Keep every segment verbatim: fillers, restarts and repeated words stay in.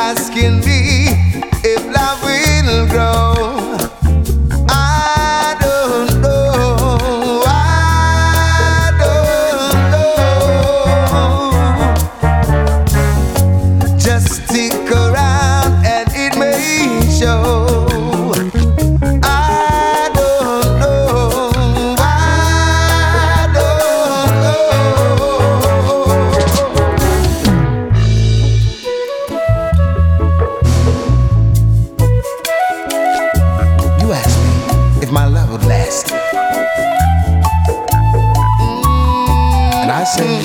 asking me if love will grow. I don't know, I don't know. Just stick around and it may show. If my love would last. And I say,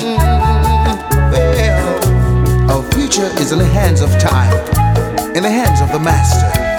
well, our future is in the hands of time, in the hands of the master.